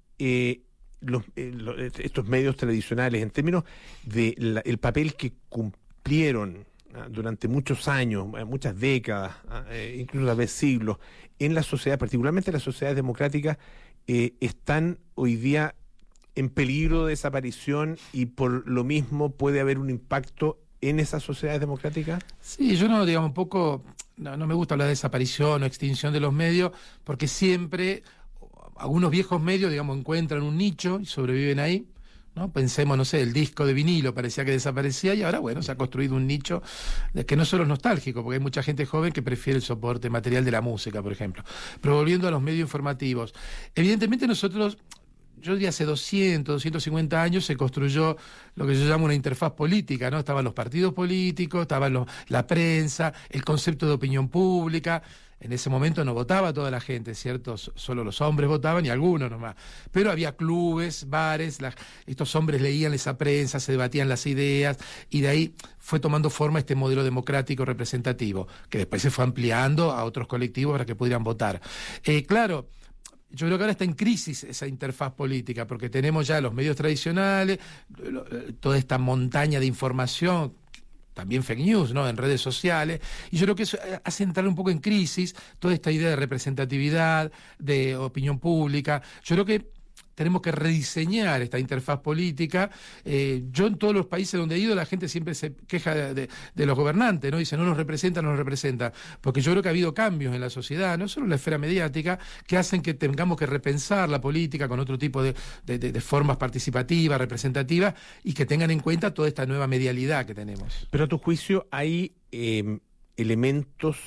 estos medios tradicionales, en términos de el papel que cumplieron durante muchos años, muchas décadas, incluso tal vez siglos, en la sociedad, particularmente en las sociedades democráticas, están hoy día en peligro de desaparición y por lo mismo puede haber un impacto en esas sociedades democráticas? Sí, yo no, digamos, un poco, no me gusta hablar de desaparición o extinción de los medios, porque siempre algunos viejos medios, digamos, encuentran un nicho y sobreviven ahí, ¿no? Pensemos, no sé, el disco de vinilo parecía que desaparecía y ahora, bueno, se ha construido un nicho que no solo es nostálgico, porque hay mucha gente joven que prefiere el soporte material de la música, por ejemplo. Pero volviendo a los medios informativos, evidentemente nosotros... Yo diría hace 250 años se construyó lo que yo llamo una interfaz política, ¿no? Estaban los partidos políticos, estaban la prensa, el concepto de opinión pública. En ese momento no votaba toda la gente, ¿cierto? Solo los hombres votaban y algunos nomás. Pero había clubes, bares, estos hombres leían esa prensa, se debatían las ideas y de ahí fue tomando forma este modelo democrático representativo, que después se fue ampliando a otros colectivos para que pudieran votar. Claro, yo creo que ahora está en crisis esa interfaz política, porque tenemos ya los medios tradicionales, toda esta montaña de información, también fake news, ¿no?, en redes sociales, y yo creo que eso hace entrar un poco en crisis toda esta idea de representatividad, de opinión pública. Yo creo que tenemos que rediseñar esta interfaz política. Yo en todos los países donde he ido, la gente siempre se queja de los gobernantes, ¿no? Dice, no nos representan, porque yo creo que ha habido cambios en la sociedad, no solo en la esfera mediática, que hacen que tengamos que repensar la política con otro tipo de formas participativas, representativas, y que tengan en cuenta toda esta nueva medialidad que tenemos. Pero a tu juicio hay elementos...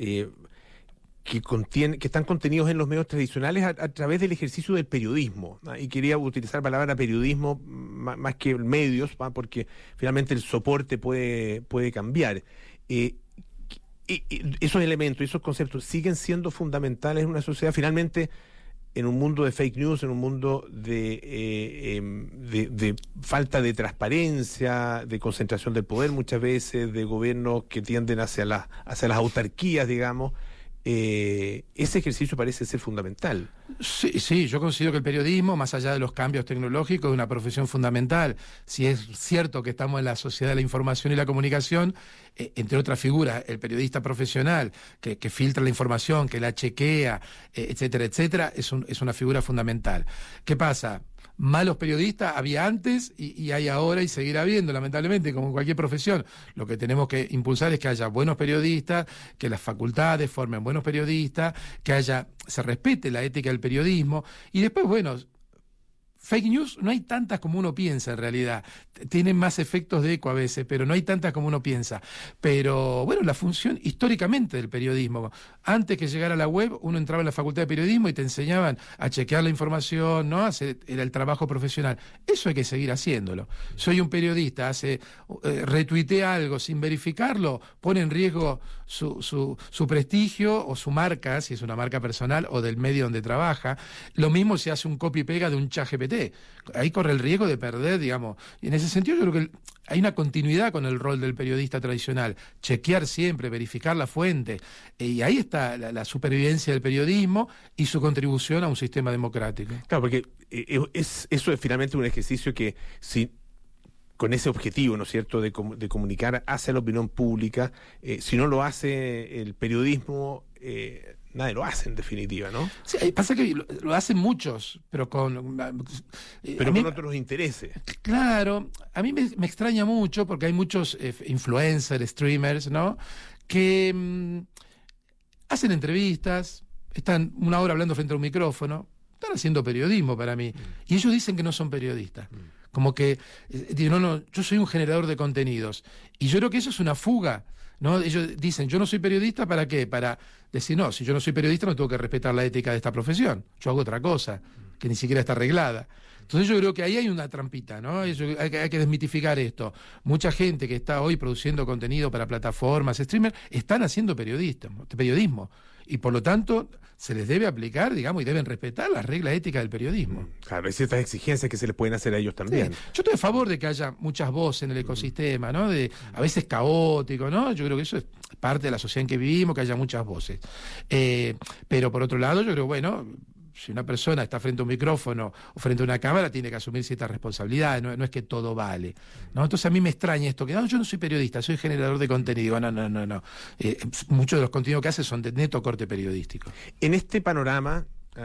que están contenidos en los medios tradicionales a través del ejercicio del periodismo, ¿no? Y quería utilizar la palabra periodismo más que medios, ¿no? Porque finalmente el soporte puede cambiar. Esos elementos, esos conceptos siguen siendo fundamentales en una sociedad, finalmente, en un mundo de fake news, en un mundo de falta de transparencia, de concentración del poder muchas veces, de gobiernos que tienden hacia las autarquías, digamos. Ese ejercicio parece ser fundamental. Sí, yo considero que el periodismo, más allá de los cambios tecnológicos, es una profesión fundamental. Si es cierto que estamos en la sociedad de la información y la comunicación, entre otras figuras, el periodista profesional que filtra la información, que la chequea, etcétera, etcétera, es una figura fundamental. ¿Qué pasa? Malos periodistas había antes y hay ahora y seguirá habiendo, lamentablemente, como en cualquier profesión. Lo que tenemos que impulsar es que haya buenos periodistas, que las facultades formen buenos periodistas, que se respete la ética del periodismo y después, bueno, fake news no hay tantas como uno piensa en realidad. Tienen más efectos de eco a veces, pero no hay tantas como uno piensa. Pero bueno, la función históricamente del periodismo. Antes que llegara la web, uno entraba en la facultad de periodismo y te enseñaban a chequear la información, ¿no? Era el trabajo profesional. Eso hay que seguir haciéndolo. Soy un periodista, retuitea algo sin verificarlo, pone en riesgo su prestigio o su marca, si es una marca personal o del medio donde trabaja. Lo mismo si hace un copy-pega de un ChatGPT. Ahí corre el riesgo de perder, digamos. Y en ese sentido yo creo que hay una continuidad con el rol del periodista tradicional. Chequear siempre, verificar la fuente. Y ahí está la supervivencia del periodismo y su contribución a un sistema democrático. Claro, porque eso es finalmente un ejercicio que, si con ese objetivo, ¿no es cierto?, de comunicar hacia la opinión pública, si no lo hace el periodismo... nadie lo hace en definitiva, ¿no? Sí, pasa que lo hacen muchos, pero con otros intereses. Claro, a mí me extraña mucho porque hay muchos influencers, streamers, ¿no?, que hacen entrevistas, están una hora hablando frente a un micrófono, están haciendo periodismo para mí. Y ellos dicen que no son periodistas. Como que, no, yo soy un generador de contenidos. Y yo creo que eso es una fuga, ¿no? Ellos dicen, yo no soy periodista, ¿para qué? Para decir, no, si yo no soy periodista no tengo que respetar la ética de esta profesión. Yo hago otra cosa, que ni siquiera está arreglada. Entonces yo creo que ahí hay una trampita, ¿no? Hay que desmitificar esto. Mucha gente que está hoy produciendo contenido para plataformas, streamers, están haciendo periodismo. Y por lo tanto se les debe aplicar, digamos, y deben respetar las reglas éticas del periodismo. Claro, hay ciertas exigencias que se les pueden hacer a ellos también. Sí. Yo estoy a favor de que haya muchas voces en el ecosistema, ¿no? A veces caótico, ¿no? Yo creo que eso es parte de la sociedad en que vivimos, que haya muchas voces. Pero por otro lado, yo creo, bueno, si una persona está frente a un micrófono o frente a una cámara, tiene que asumir ciertas responsabilidades, no es que todo vale, ¿no? Entonces a mí me extraña esto, que yo no soy periodista, soy generador de contenido. No. Muchos de los contenidos que hace son de neto corte periodístico. En este panorama,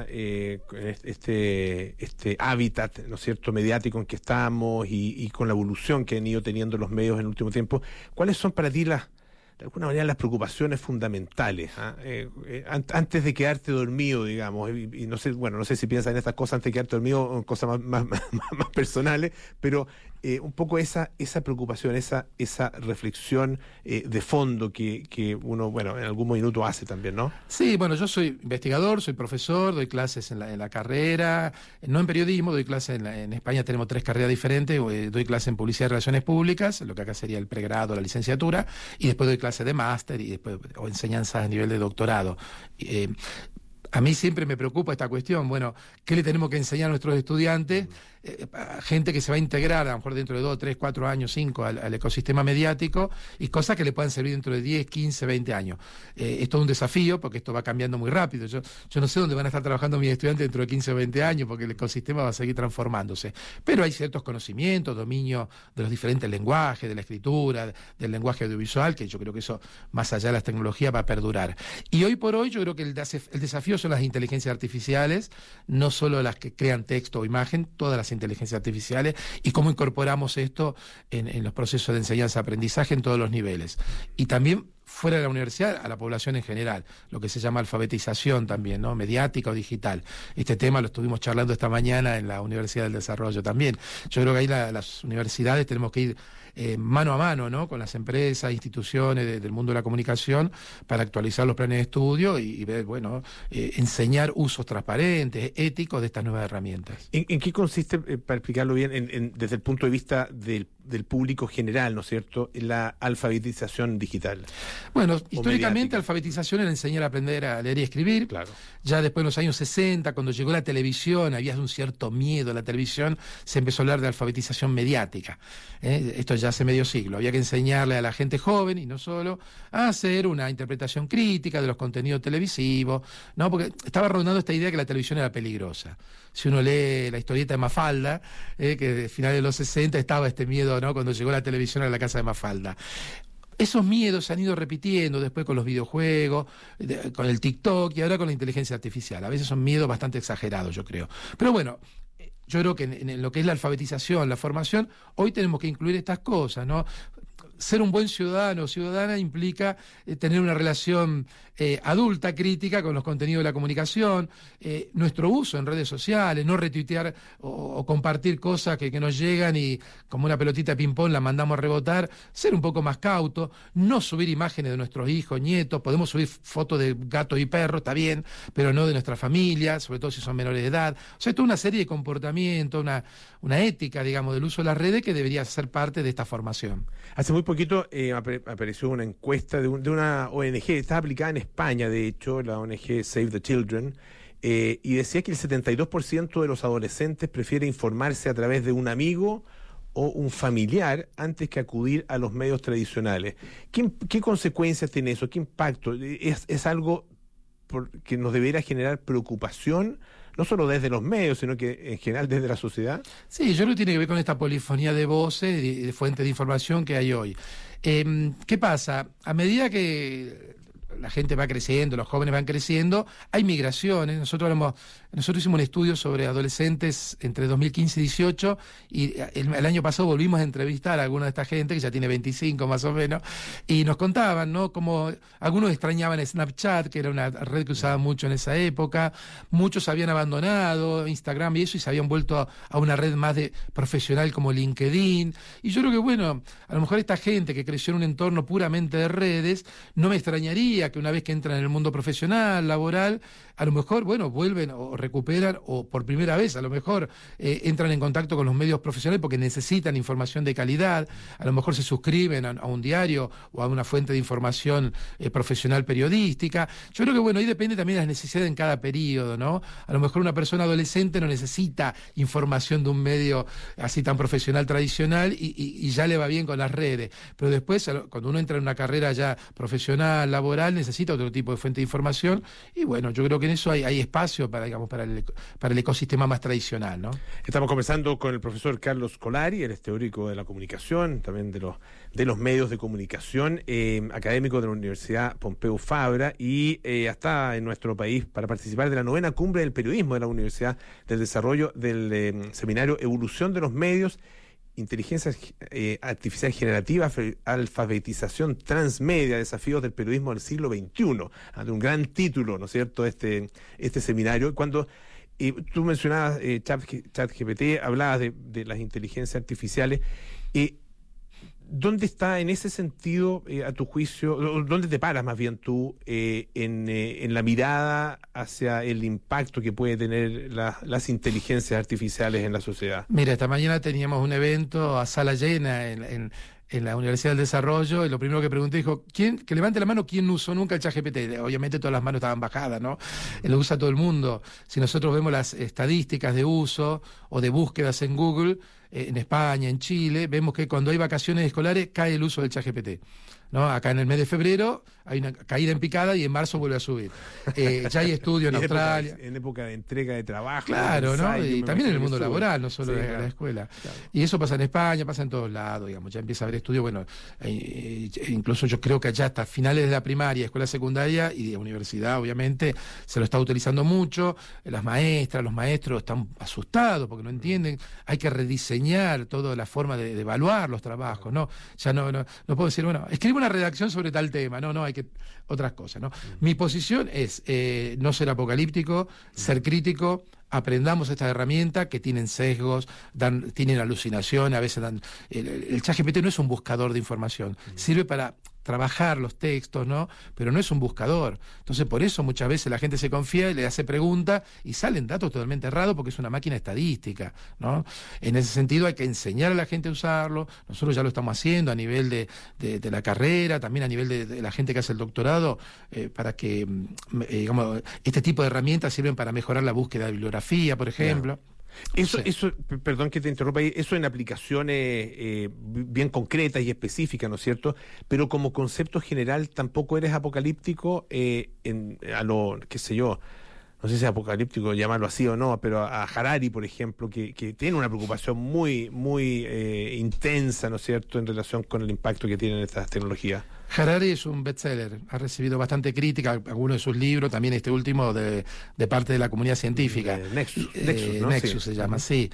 este hábitat, ¿no es cierto?, mediático en que estamos y con la evolución que han ido teniendo los medios en el último tiempo, ¿cuáles son para ti de alguna manera las preocupaciones fundamentales, antes de quedarte dormido, digamos, y no sé si piensas en estas cosas antes de quedarte dormido, en cosas más personales, pero un poco esa preocupación, esa reflexión de fondo que uno, bueno, en algún minuto hace también, ¿no? Sí, bueno, yo soy investigador, soy profesor, doy clases en la carrera, no en periodismo, doy clases en España tenemos 3 carreras diferentes, doy clases en publicidad y relaciones públicas, lo que acá sería el pregrado, la licenciatura, y después doy clases de máster y después o enseñanzas a nivel de doctorado. A mí siempre me preocupa esta cuestión, bueno, ¿qué le tenemos que enseñar a nuestros estudiantes? Gente que se va a integrar a lo mejor dentro de 2, 3, 4 años, 5 al ecosistema mediático y cosas que le puedan servir dentro de 10, 15, 20 años. Esto es un desafío porque esto va cambiando muy rápido. Yo no sé dónde van a estar trabajando mis estudiantes dentro de 15 o 20 años porque el ecosistema va a seguir transformándose. Pero hay ciertos conocimientos, dominio de los diferentes lenguajes, de la escritura, del lenguaje audiovisual, que yo creo que eso, más allá de las tecnologías, va a perdurar. Y hoy por hoy yo creo que el desafío son las inteligencias artificiales, no solo las que crean texto o imagen, todas las inteligencias artificiales, y cómo incorporamos esto en los procesos de enseñanza-aprendizaje en todos los niveles. Y también fuera de la universidad, a la población en general, lo que se llama alfabetización también, ¿no? Mediática o digital. Este tema lo estuvimos charlando esta mañana en la Universidad del Desarrollo también. Yo creo que ahí las universidades tenemos que ir mano a mano, ¿no?, con las empresas, instituciones del mundo de la comunicación para actualizar los planes de estudio y ver, bueno, enseñar usos transparentes, éticos de estas nuevas herramientas. ¿En qué consiste, para explicarlo bien, desde el punto de vista del público general, ¿no es cierto?, la alfabetización digital? Bueno, históricamente alfabetización era enseñar a aprender a leer y escribir. Claro. Ya después en los años 60, cuando llegó la televisión, había un cierto miedo a la televisión, se empezó a hablar de alfabetización mediática. Esto ya hace medio siglo. Había que enseñarle a la gente joven, y no solo, a hacer una interpretación crítica de los contenidos televisivos, ¿no? Porque estaba rondando esta idea que la televisión era peligrosa. Si uno lee la historieta de Mafalda, que a finales de los 60 estaba este miedo, ¿no?, cuando llegó la televisión a la casa de Mafalda. Esos miedos se han ido repitiendo después con los videojuegos, con el TikTok y ahora con la inteligencia artificial. A veces son miedos bastante exagerados, yo creo. Pero bueno, yo creo que en lo que es la alfabetización, la formación, hoy tenemos que incluir estas cosas, ¿no? Ser un buen ciudadano o ciudadana implica tener una relación adulta, crítica con los contenidos de la comunicación, nuestro uso en redes sociales, no retuitear o compartir cosas que nos llegan y como una pelotita de ping-pong la mandamos a rebotar, ser un poco más cauto, no subir imágenes de nuestros hijos, nietos, podemos subir fotos de gatos y perros, está bien, pero no de nuestra familia, sobre todo si son menores de edad. O sea, toda una serie de comportamientos, una ética, digamos, del uso de las redes que debería ser parte de esta formación. Hace muy poquito apareció una encuesta de una ONG, está aplicada en España, de hecho, la ONG Save the Children, y decía que el 72% de los adolescentes prefiere informarse a través de un amigo o un familiar antes que acudir a los medios tradicionales. ¿Qué consecuencias tiene eso? ¿Qué impacto? ¿Es algo que nos debería generar preocupación, no solo desde los medios, sino que en general desde la sociedad? Sí, yo creo que tiene que ver con esta polifonía de voces y de fuentes de información que hay hoy. ¿Qué pasa? A medida que la gente va creciendo, los jóvenes van creciendo, hay migraciones. Nosotros hicimos un estudio sobre adolescentes entre 2015 y 18 y el año pasado volvimos a entrevistar a alguna de esta gente que ya tiene 25 más o menos y nos contaban, ¿no? Como algunos extrañaban Snapchat, que era una red que usaban mucho en esa época, muchos habían abandonado Instagram y eso y se habían vuelto a una red más de profesional como LinkedIn. Y yo creo que, bueno, a lo mejor esta gente que creció en un entorno puramente de redes, no me extrañaría que una vez que entran en el mundo profesional, laboral, a lo mejor, bueno, vuelven o recuperan o por primera vez a lo mejor entran en contacto con los medios profesionales porque necesitan información de calidad, a lo mejor se suscriben a un diario o a una fuente de información profesional periodística. Yo creo que, bueno, ahí depende también de las necesidades en cada periodo, ¿no? A lo mejor una persona adolescente no necesita información de un medio así tan profesional tradicional y ya le va bien con las redes, pero después cuando uno entra en una carrera ya profesional, laboral, necesita otro tipo de fuente de información y bueno, yo creo que en eso hay espacio para, digamos, para el ecosistema más tradicional, ¿no? Estamos conversando con el profesor Carlos Scolari, él es teórico de la comunicación, también de los medios de comunicación, académico de la Universidad Pompeu Fabra y está en nuestro país para participar de la 9ª Cumbre del Periodismo de la Universidad del Desarrollo del seminario Evolución de los Medios, Inteligencia Artificial Generativa, Alfabetización Transmedia, Desafíos del Periodismo del Siglo XXI. De un gran título, ¿no es cierto?, este seminario. Cuando tú mencionabas ChatGPT, hablabas de las inteligencias artificiales. ¿Dónde está en ese sentido, a tu juicio, dónde te paras más bien tú en la mirada hacia el impacto que puede tener las inteligencias artificiales en la sociedad? Mira, esta mañana teníamos un evento a sala llena en la Universidad del Desarrollo y lo primero que pregunté dijo, que levante la mano quién usó nunca el ChatGPT. Obviamente todas las manos estaban bajadas, ¿no? Lo usa todo el mundo. Si nosotros vemos las estadísticas de uso o de búsquedas en Google, en España, en Chile, vemos que cuando hay vacaciones escolares cae el uso del ChatGPT, ¿no? Acá en el mes de febrero hay una caída en picada y en marzo vuelve a subir. Ya hay estudios en Australia. En época de entrega de trabajo. Claro, ¿no? Ensayo, Y también en el mundo laboral, no solo en la escuela. Claro. Y eso pasa en España, pasa en todos lados, digamos. Ya empieza a haber estudios, bueno, incluso yo creo que allá hasta finales de la primaria, escuela secundaria y de universidad, obviamente, se lo está utilizando mucho. Las maestras, los maestros están asustados porque no entienden. Hay que rediseñar toda la forma de evaluar los trabajos, ¿no? Ya no puedo decir, bueno, escribo una redacción sobre tal tema, no, hay que otras cosas, ¿no? Mi posición es no ser apocalíptico, ser crítico, aprendamos estas herramientas que tienen sesgos, tienen alucinación, a veces dan... El ChatGPT no es un buscador de información, sirve para trabajar los textos, ¿no? Pero no es un buscador. Entonces, por eso muchas veces la gente se confía y le hace preguntas y salen datos totalmente errados porque es una máquina estadística, ¿no? En ese sentido hay que enseñar a la gente a usarlo. Nosotros ya lo estamos haciendo a nivel de la carrera, también a nivel de la gente que hace el doctorado, para que, digamos, este tipo de herramientas sirven para mejorar la búsqueda de bibliografía, por ejemplo. Claro. Eso, perdón que te interrumpa ahí, eso en aplicaciones bien concretas y específicas, ¿no es cierto? Pero como concepto general tampoco eres apocalíptico a lo, qué sé yo, no sé si es apocalíptico llamarlo así o no, pero a Harari, por ejemplo, que tiene una preocupación muy intensa, ¿no es cierto?, en relación con el impacto que tienen estas tecnologías. Harari es un bestseller, ha recibido bastante crítica, algunos de sus libros, también este último de parte de la comunidad científica. Nexus, ¿no? Nexus se llama, sí.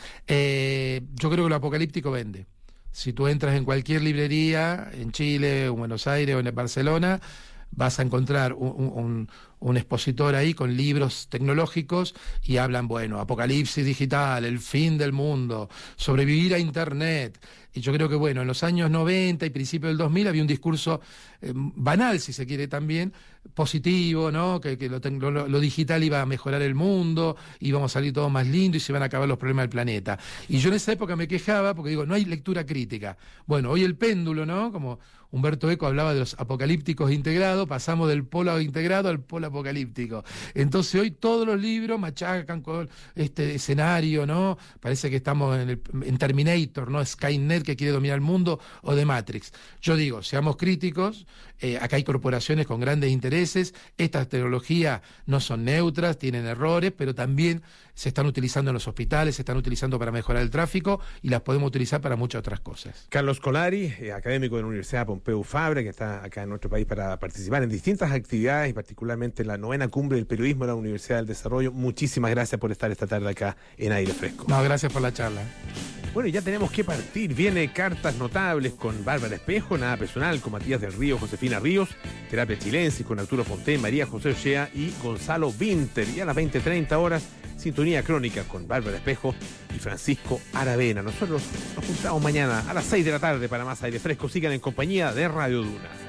Yo creo que lo apocalíptico vende. Si tú entras en cualquier librería, en Chile, o en Buenos Aires, o en Barcelona, vas a encontrar un expositor ahí con libros tecnológicos y hablan, bueno, apocalipsis digital, el fin del mundo, sobrevivir a Internet. Y yo creo que, bueno, en los años 90 y principios del 2000 había un discurso banal, si se quiere también, positivo, ¿no? Que lo digital iba a mejorar el mundo, íbamos a salir todos más lindos y se iban a acabar los problemas del planeta. Y yo en esa época me quejaba porque digo, no hay lectura crítica. Bueno, hoy el péndulo, ¿no? Como Humberto Eco hablaba de los apocalípticos integrados, pasamos del polo integrado al polo apocalíptico. Entonces hoy todos los libros machacan con este escenario, ¿no? Parece que estamos en Terminator, ¿no? Skynet, que quiere dominar el mundo, o de Matrix. Yo digo, seamos críticos, acá hay corporaciones con grandes intereses, estas tecnologías no son neutras, tienen errores, pero también se están utilizando en los hospitales, se están utilizando para mejorar el tráfico y las podemos utilizar para muchas otras cosas. Carlos Scolari, académico de la Universidad Pompeu Fabra, que está acá en nuestro país para participar en distintas actividades y particularmente en la 9ª cumbre del periodismo de la Universidad del Desarrollo. Muchísimas gracias por estar esta tarde acá en Aire Fresco. No, gracias por la charla. Bueno, ya tenemos que partir. Viene Cartas Notables con Bárbara Espejo, Nada Personal con Matías del Río, Josefina Ríos, Terapia Chilensis con Arturo Fonten, María José Ochea y Gonzalo Vinter. Y a las 20:30 horas, Sintonía Crónica con Bárbara Espejo y Francisco Aravena. Nosotros nos juntamos mañana a las 6 de la tarde para más Aire Fresco. Sigan en compañía de Radio Duna.